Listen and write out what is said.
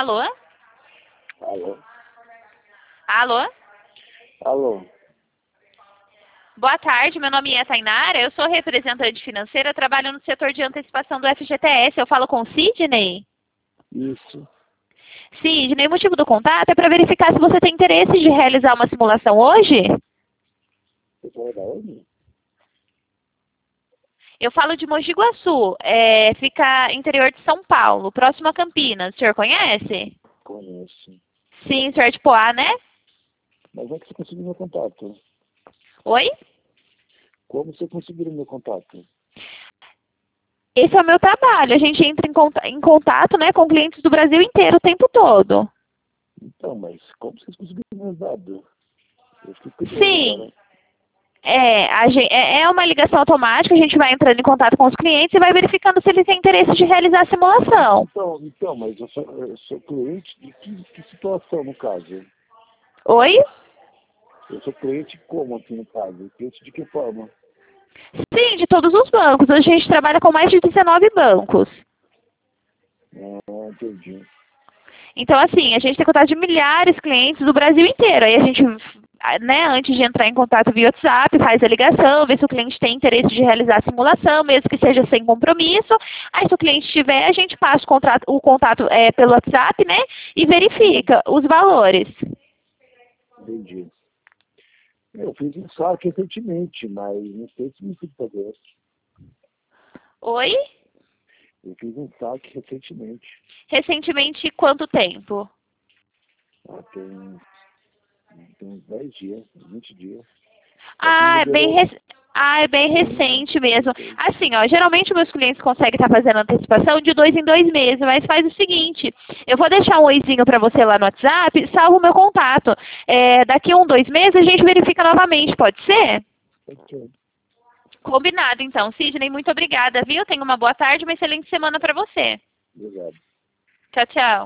Alô? Alô? Alô? Alô? Boa tarde, meu nome é Tainara, eu sou representante financeira, trabalho no setor de antecipação do FGTS. Eu falo com o Sidney? Isso. Sidney, o motivo do contato é para verificar se você tem interesse de realizar uma simulação hoje. Você fala da onde? Eu falo de Mogi Guaçu, fica interior de São Paulo, próximo a Campinas. O senhor conhece? Conheço. Sim, o senhor é de Poá, né? Mas é que você conseguiu meu contato? Oi? Como você conseguiu meu contato? Esse é o meu trabalho. A gente entra em contato, né, com clientes do Brasil inteiro o tempo todo. Então, mas como vocês conseguiram meus dados? Eu fiquei curioso Sim. agora. É uma ligação automática, a gente vai entrando em contato com os clientes e vai verificando se eles têm interesse de realizar a simulação. Então, mas eu sou cliente de que situação, no caso? Oi? Eu sou cliente como aqui no caso? Cliente de que forma? Sim, de todos os bancos. Hoje a gente trabalha com mais de 19 bancos. Ah, entendi. Então, assim, a gente tem contato de milhares de clientes do Brasil inteiro. Aí a gente, né, antes de entrar em contato via WhatsApp, faz a ligação, vê se o cliente tem interesse de realizar a simulação, mesmo que seja sem compromisso. Aí, se o cliente tiver, a gente passa o contato pelo WhatsApp, né, e verifica os valores. Entendi. Eu fiz um saque recentemente, mas não sei se me fui fazer. Oi? Eu fiz um saque recentemente. Recentemente, quanto tempo? Tem uns 10 dias, 20 dias. Só que Ah, liberou. é bem Sim, recente mesmo. sei. Assim, ó, geralmente meus clientes conseguem estar fazendo antecipação de 2 em 2 meses, mas faz o seguinte, eu vou deixar um oizinho para você lá no WhatsApp, salva o meu contato. Daqui a 2 meses a gente verifica novamente, pode ser? Ok, Combinado, então. Sidney, muito obrigada, viu? Tenha uma boa tarde, uma excelente semana para você. obrigado. Tchau, tchau.